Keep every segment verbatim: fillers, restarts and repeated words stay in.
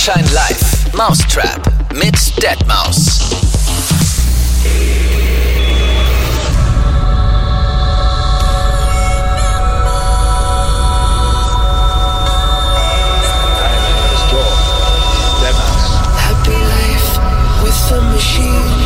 Sunshine Live, Mousetrap mit deadmau five. Happy life with the machine.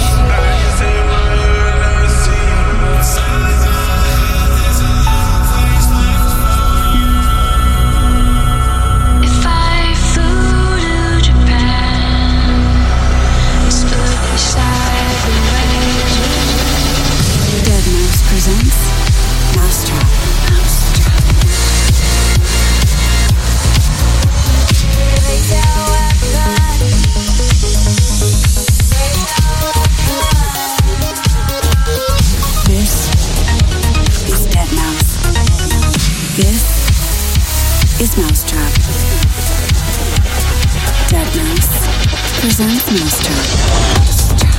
Is Mousetrap. deadmau five presents Mousetrap.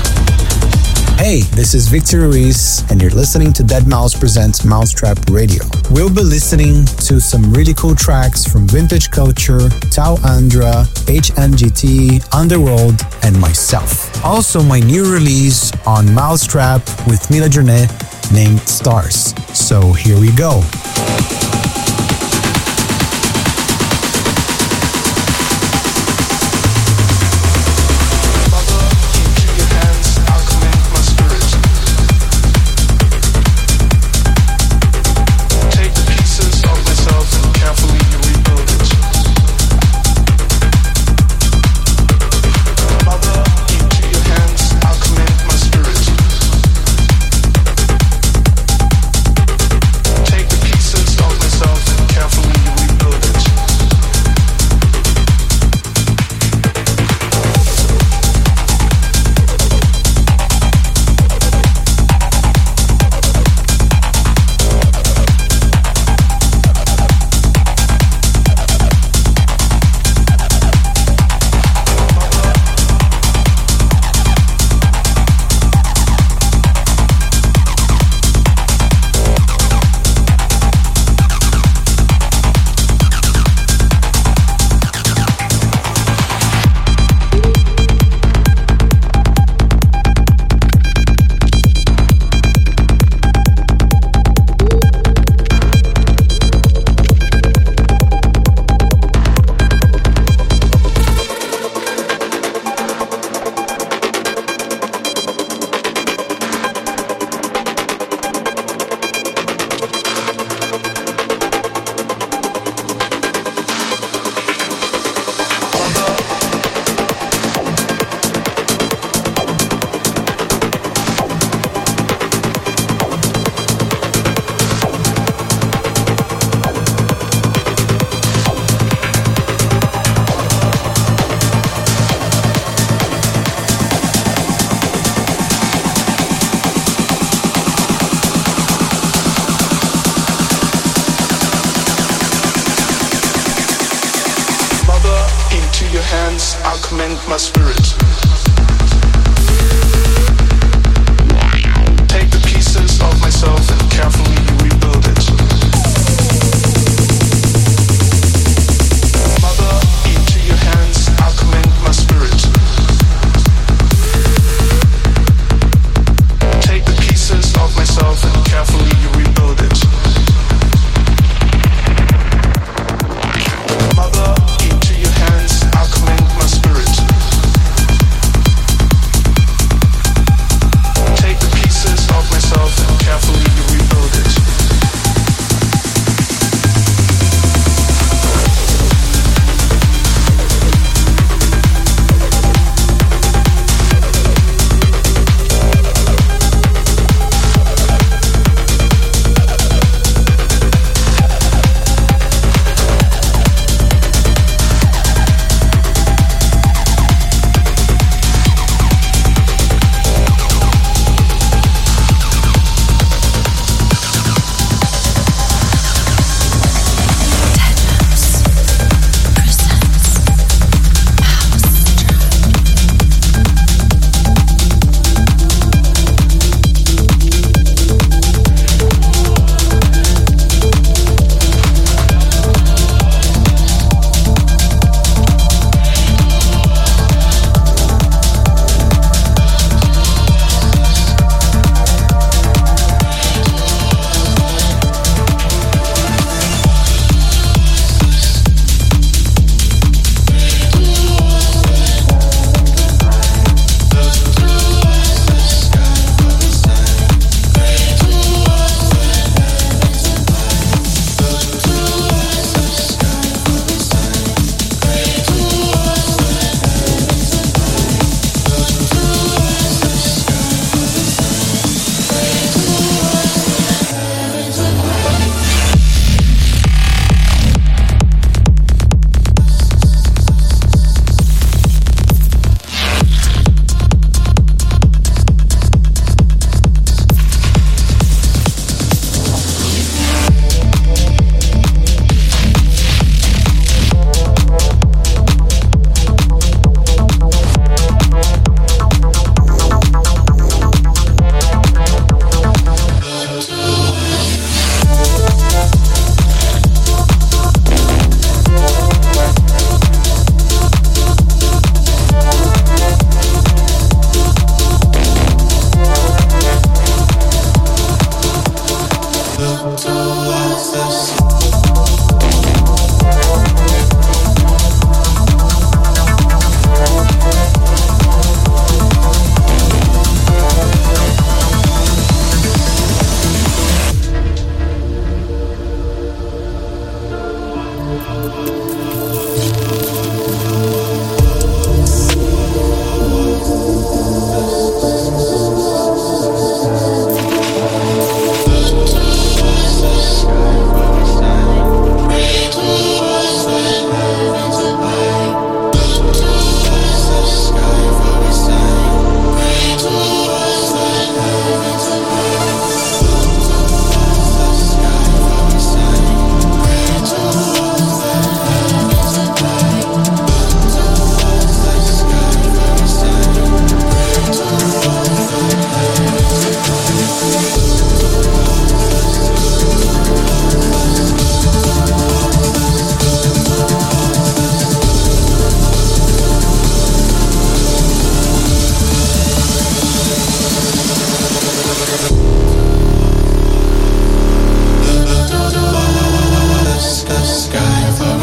Hey, this is Victor Ruiz, and you're listening to deadmau five presents Mousetrap Radio. We'll be listening to some really cool tracks from Vintage Culture, Tau Andra, H N G T, Underworld, and myself. Also, my new release on Mousetrap with Mila Journet named Stars. So here we go. Mother, into your hands, I'll commend my spirit.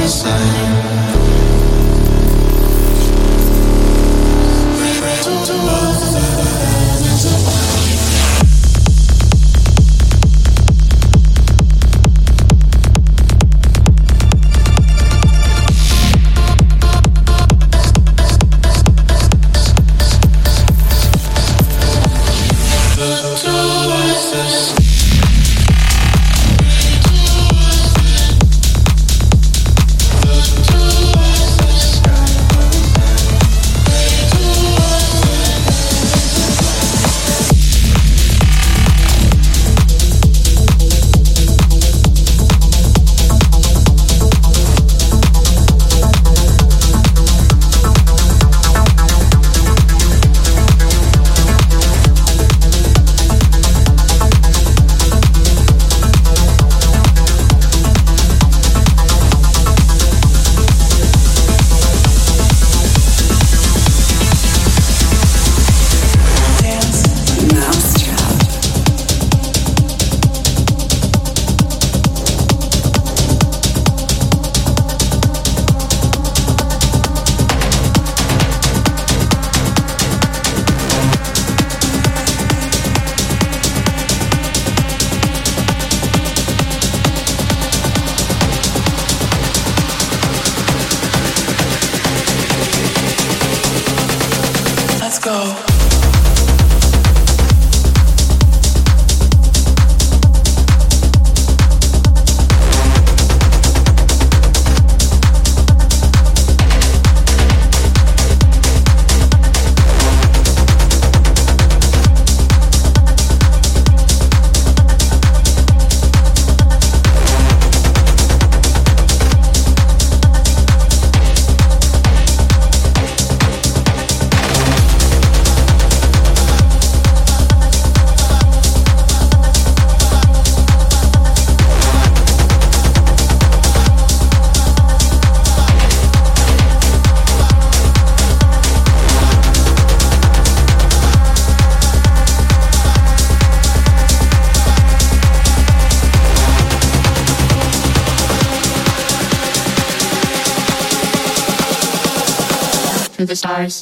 through the stars.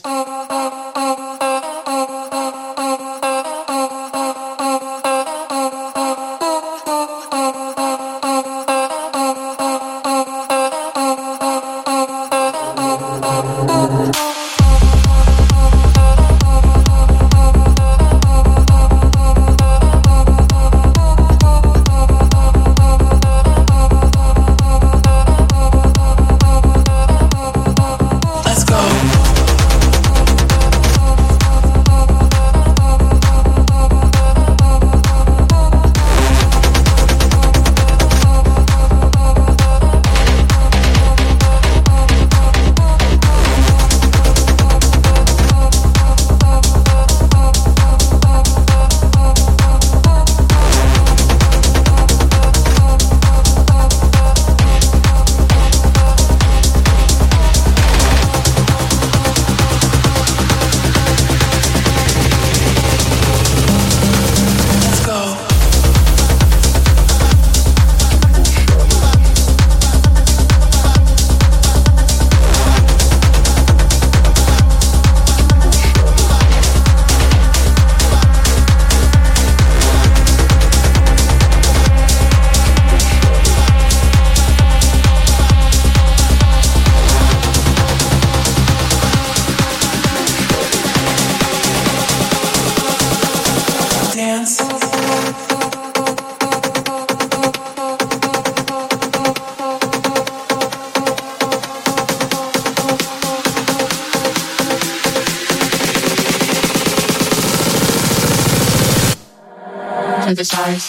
To the stars.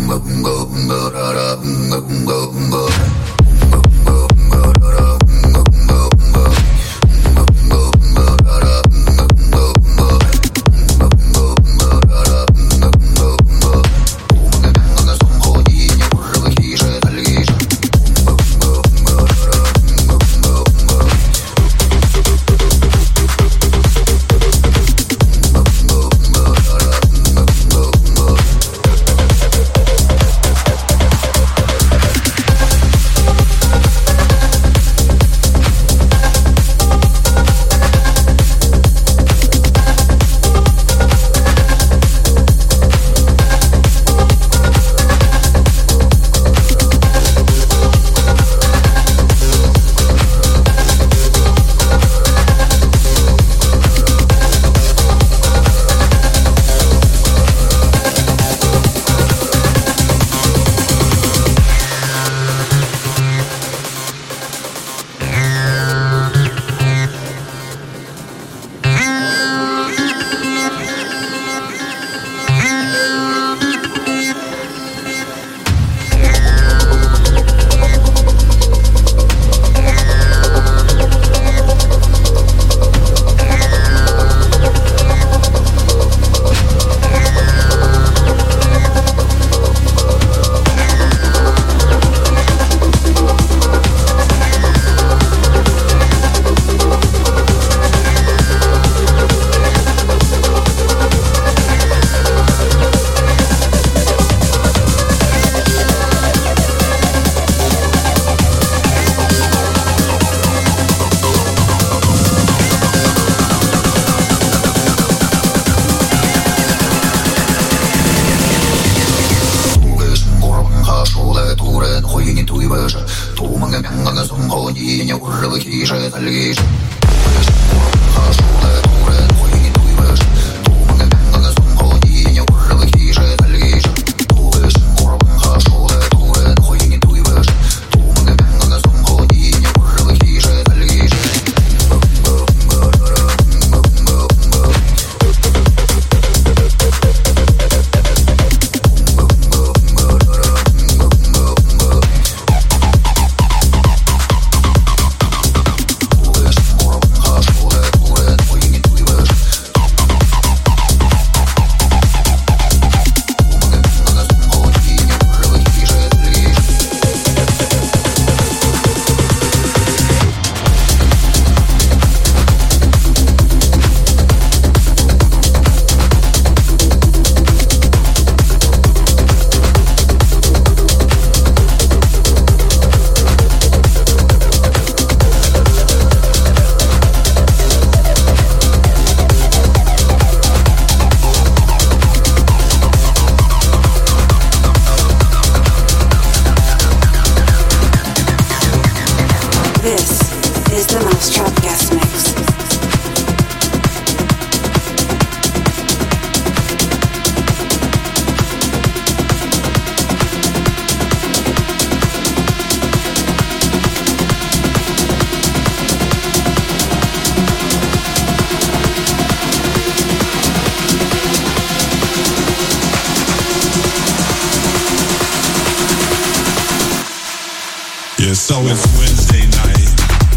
So it's Wednesday night,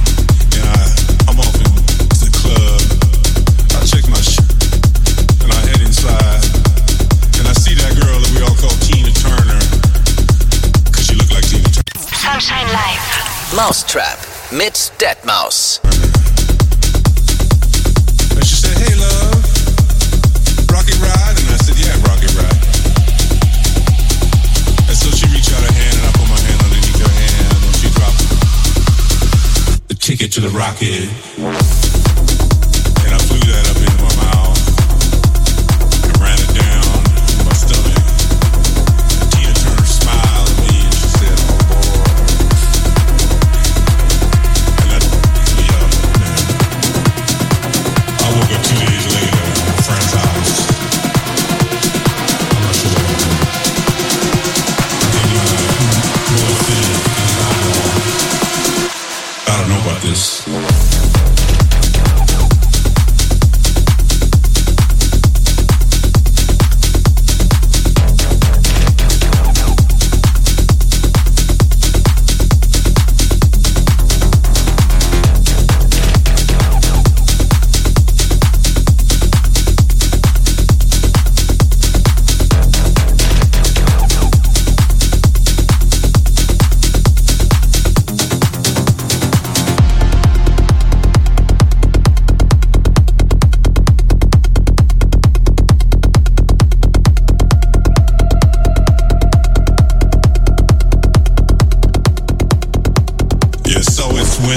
and I, I'm off into the club. I check my shit, and I head inside, and I see that girl that we all call Tina Turner, cause she look like Tina Turner. Sunshine Live. Mousetrap mit Deadmau five. And she said, hey love, rocket ride? And I said, yeah, rocket ride. And so she reached out her hand, and I put my hand underneath her hand. The ticket to the rocket, and I flew that up into my mouth and ran it down in my stomach. And Tina Turner smiled at me and she said, "Oh boy," and that picked me up. Man. I woke up two days later at a friend's house. I'm not sure what happened. I don't know about this.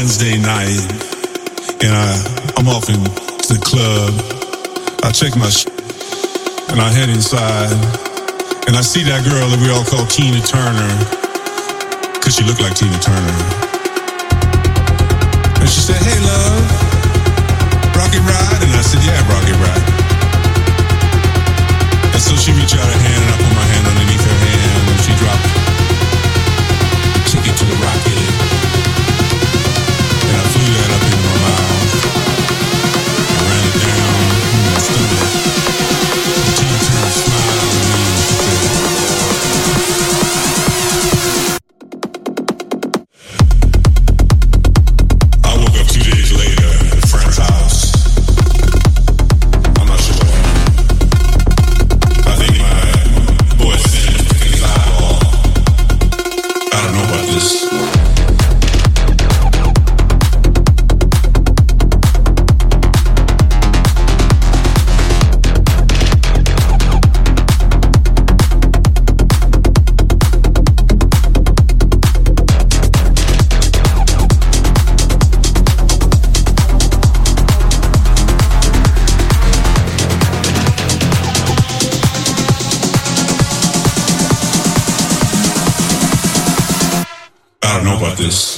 Wednesday night, and I, I'm off into the club. I check my sh- and I head inside, and I see that girl that we all call Tina Turner, because she looked like Tina Turner. And she said, "Hey, love, rocket ride?" And I said, "Yeah, rocket ride." And so she reached out her hand, and I put my hand underneath her hand, and she dropped ticket to the rocket. And I flew that up into my mouth. I ran it down in my stomach. And Tina Turner smiled at me and she said, I woke up two days later at a friend's house. I'm not sure what happened. I think my boyfriend took his eyeball. I don't know about this. I don't know about this.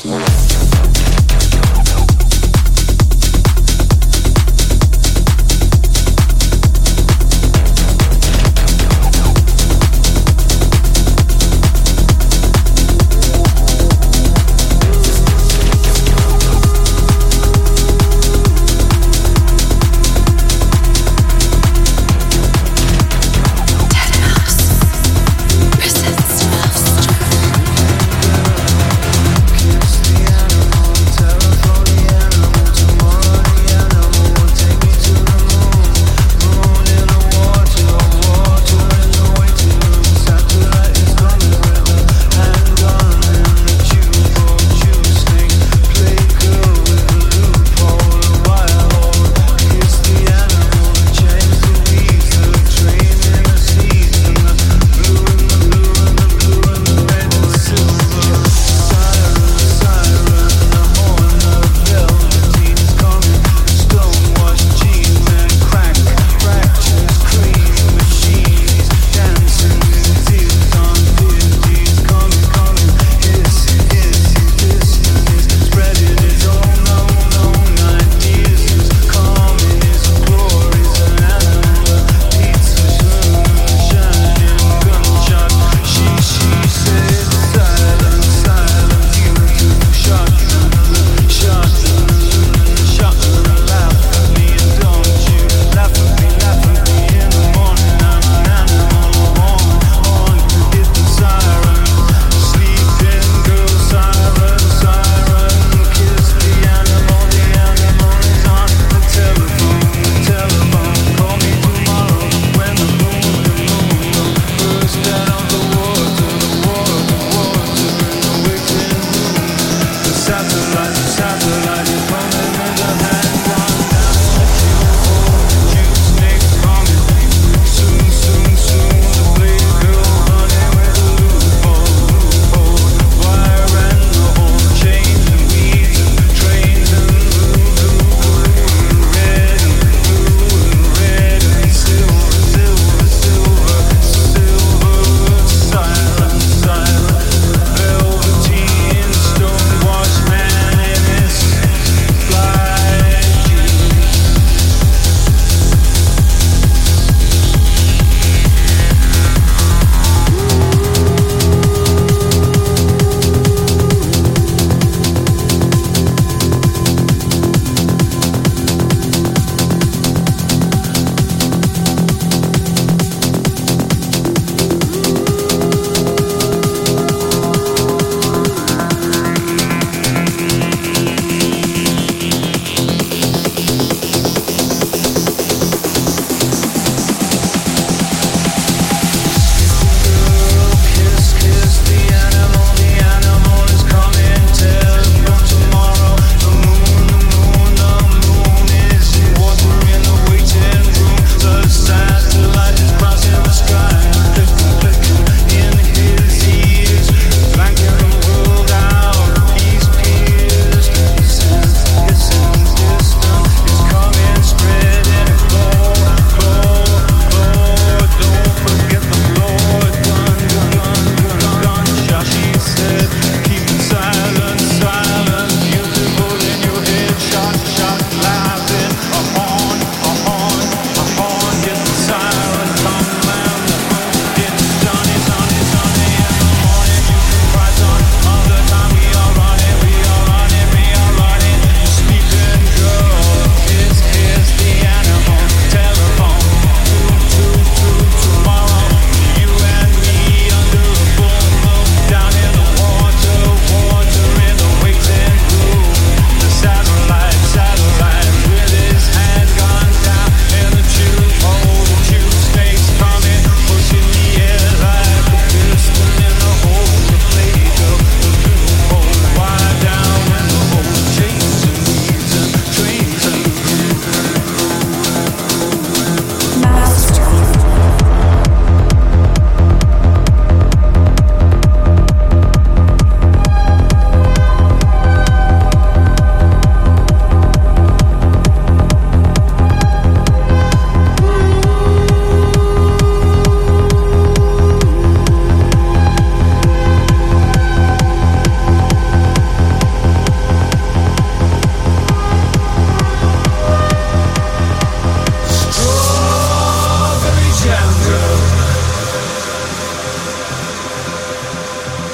Presents Mouse Trap.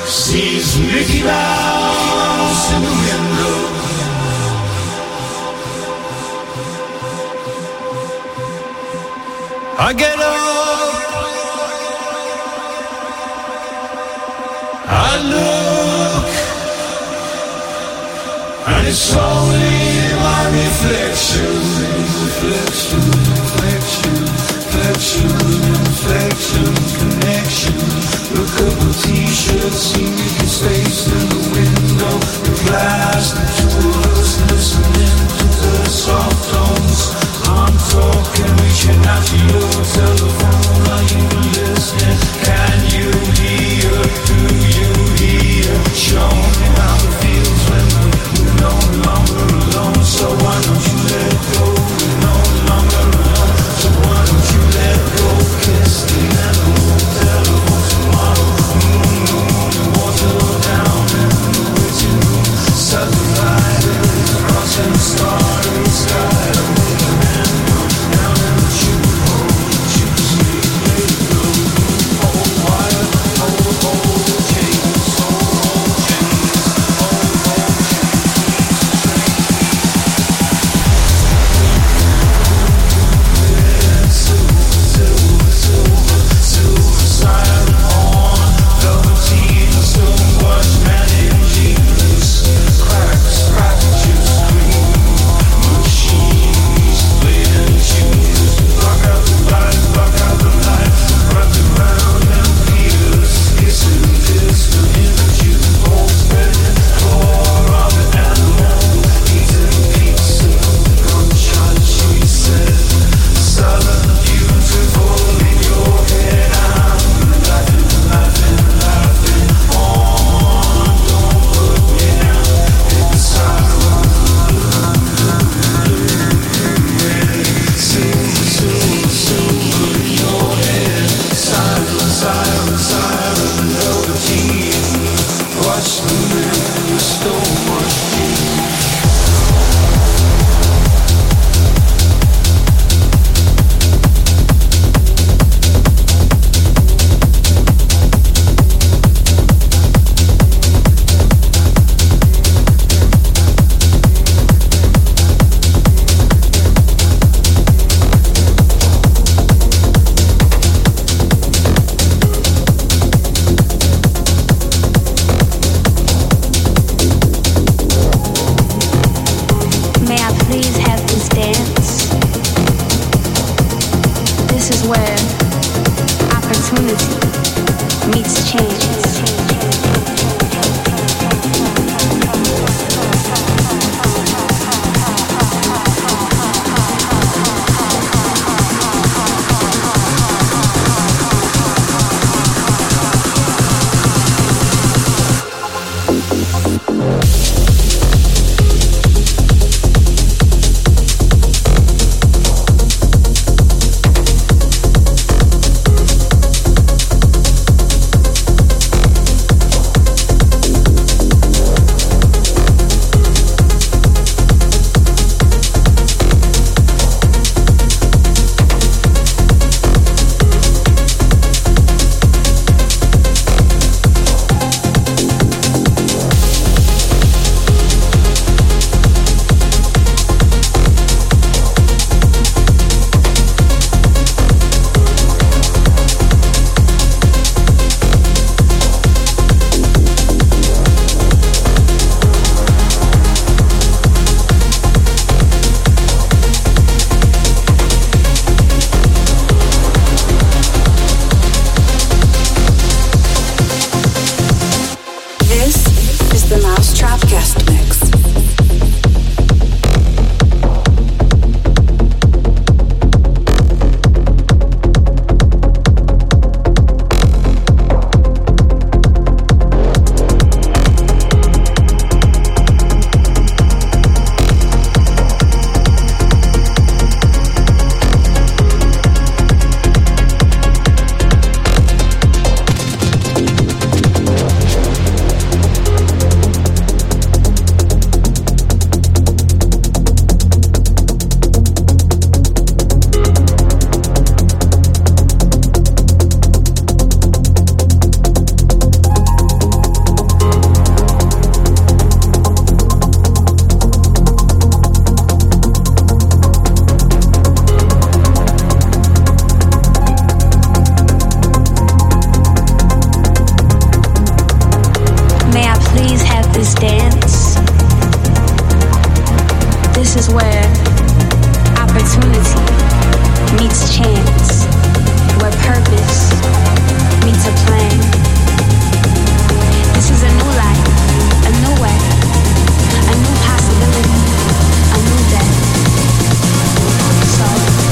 sees Mickey Mouse in the window. I get up, I look, and it's only my reflection, reflection, reflection, reflection, reflection, connection. Look up a t-shirt, see Mickey's face in the window, the glass, the two of us listening to the soft tones. I'm talking, reaching out to your telephone. Are you listening? Can you hear? Do you hear? Show me how it feels when we're no longer alone. So why don't you let go? We're no longer alone. So why don't you let go? Kiss the animal telephone tomorrow. Moon, moon, water down in the waiting room. Satellite is crossing the starry sky. this dance. This is where opportunity meets chance, where purpose meets a plan. This is a new life, a new way, a new possibility, a new day. So,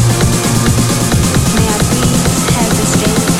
may I please have this dance?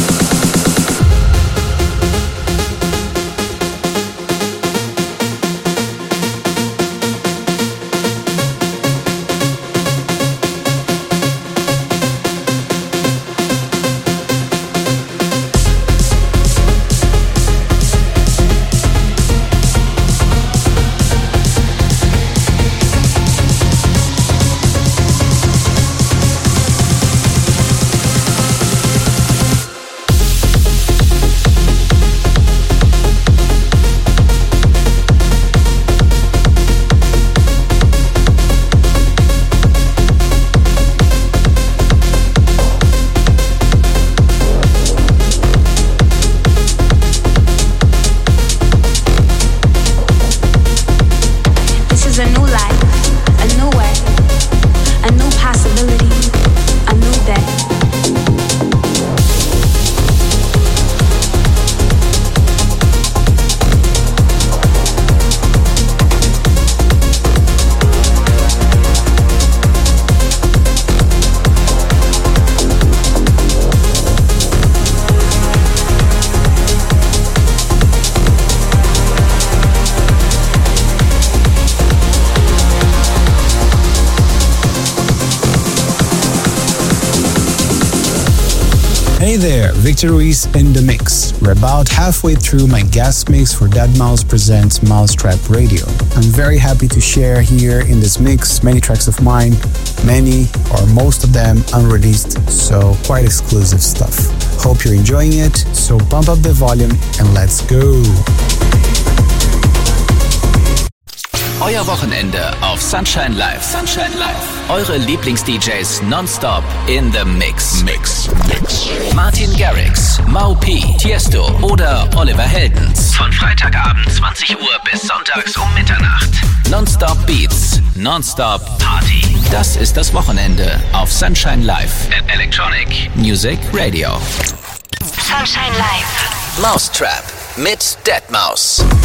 Hey there, Victor Ruiz in the mix. We're about halfway through my guest mix for deadmau five Presents Mousetrap Radio. I'm very happy to share here in this mix many tracks of mine, many or most of them unreleased, so quite exclusive stuff. Hope you're enjoying it, so pump up the volume and let's go. Euer Wochenende auf Sunshine Live. Sunshine Live. Eure Lieblings-D Js nonstop in the Mix. Mix. Mix. Martin Garrix, Mau P, Tiesto oder Oliver Heldens. Von Freitagabend zwanzig Uhr bis sonntags um Mitternacht. Nonstop Beats, Nonstop Party. Das ist das Wochenende auf Sunshine Live at Electronic Music Radio. Sunshine Live. Mousetrap mit deadmau five.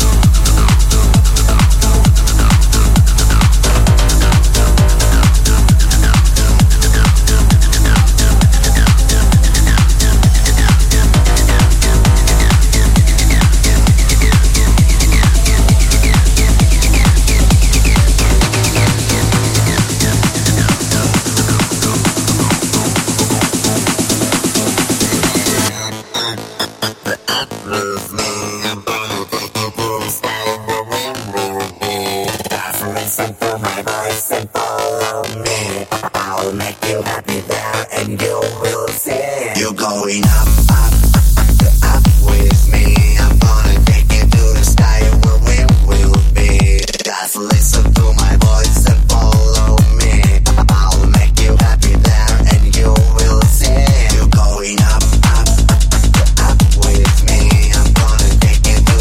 me. I'm gonna take you to the sky where we will be. Just listen to my voice and follow me. I'll make you happy there and you will see. You're going up, up, up with me. I'm gonna take you to the sky where we will be. Just listen to my voice and follow me. I'll make you happy there and you will see. You're going up, up, up with me. I'm gonna take you to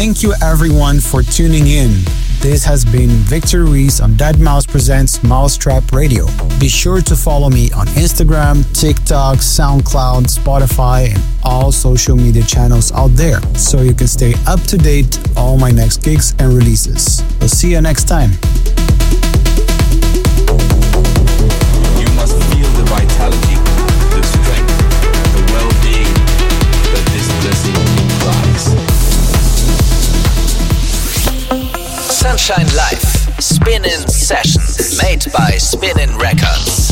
Thank you everyone for tuning in. This has been Victor Ruiz on dead mouse Presents Mousetrap Radio. Be sure to follow me on Instagram, TikTok, SoundCloud, Spotify, and all social media channels out there so you can stay up to date on all my next gigs and releases. We'll see you next time. You must feel the vitality, the strength, the well-being that this blessing implies. Sunshine Live, Spin-In Session, made by Spin-In Records.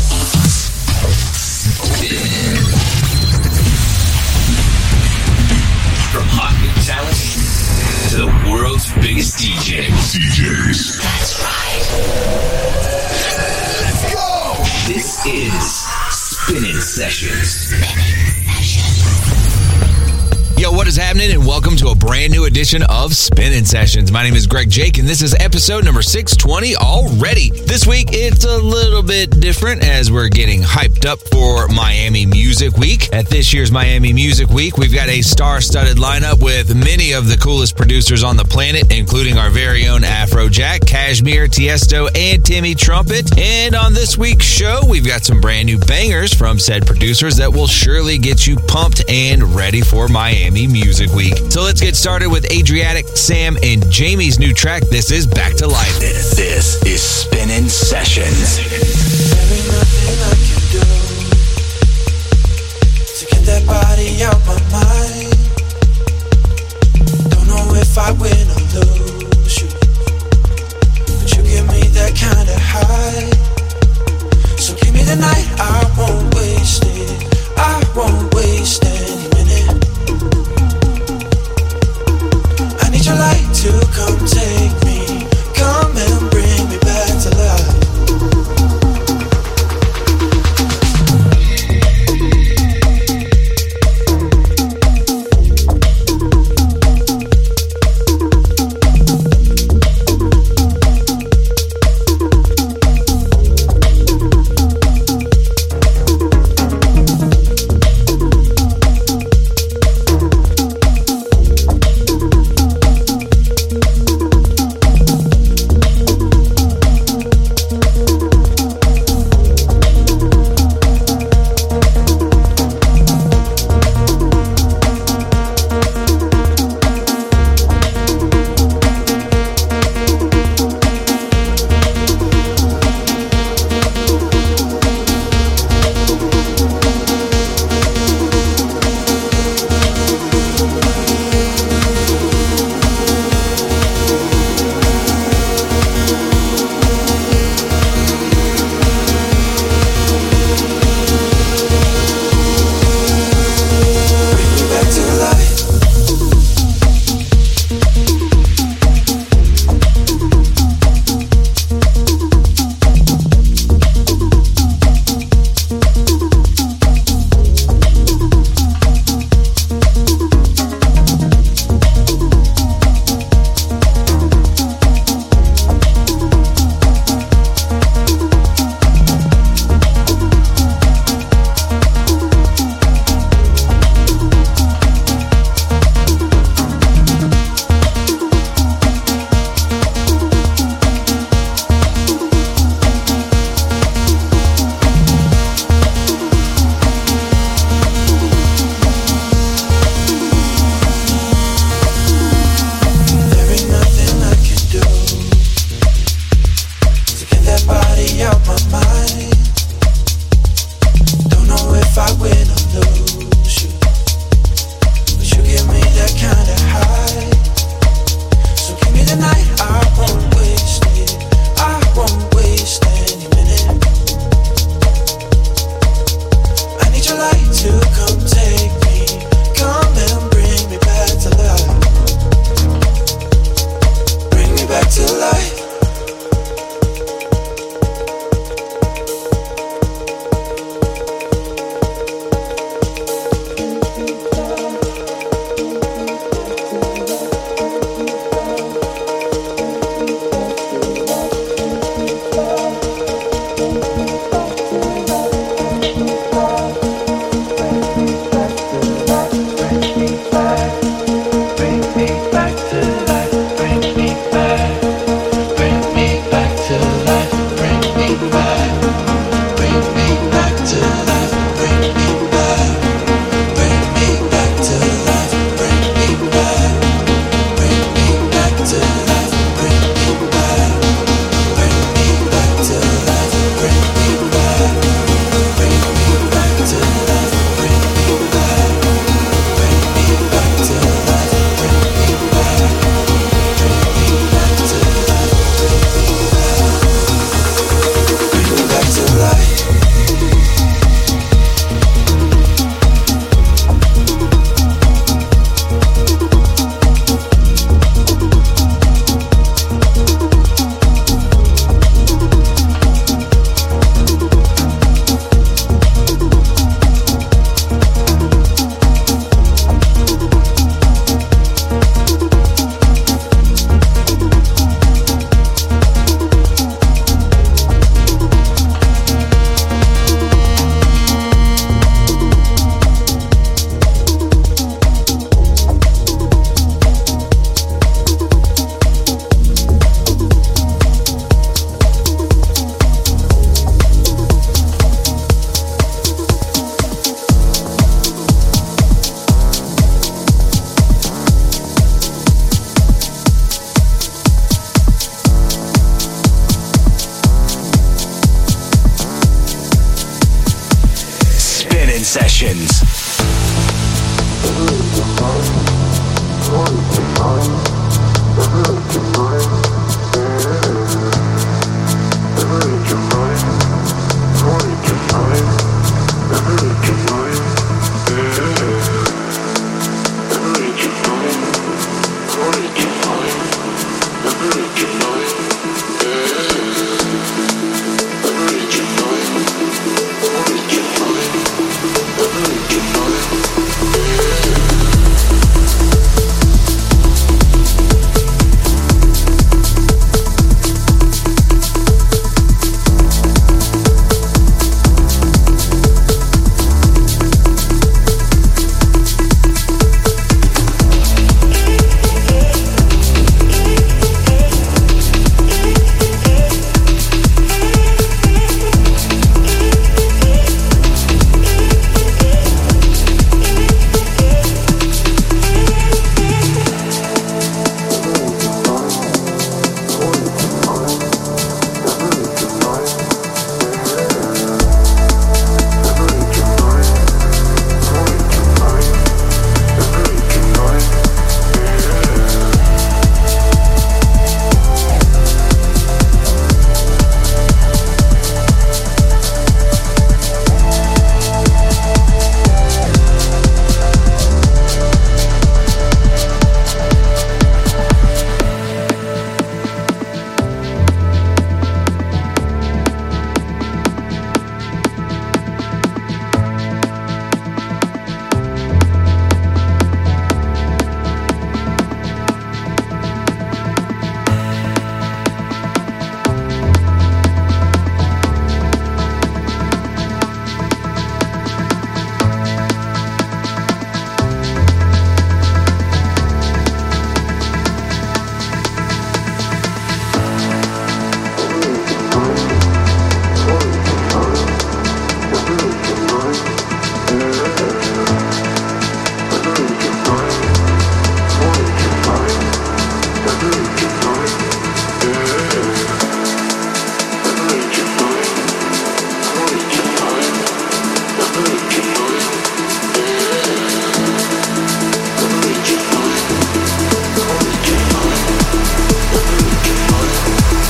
From hot new talent to the world's biggest D Js. D Js. That's right. Let's go! This is Spin-In Sessions. Spin-In Sessions. Yo, what is happening? And welcome to a brand new edition of Spin-In Sessions. My name is Greg Jake, and this is episode number six twenty already. This week, it's a little bit different as we're getting hyped up for Miami Music Week. At this year's Miami Music Week, we've got a star-studded lineup with many of the coolest producers on the planet, including our very own Afrojack, Cashmere, Tiesto, and Timmy Trumpet. And on this week's show, we've got some brand new bangers from said producers that will surely get you pumped and ready for Miami Music Week. So let's get started with Adriatic, Sam, and Jamie's new track. This is Back to Life. This is Spin-In Sessions. There ain't nothing I can do to get that body out my mind. Don't know if I win or lose you, but you give me that kind of high. So give me the night, I won't waste it. I won't waste any minute. I need your light to come take me, come and bring me back to life. In Sessions. Never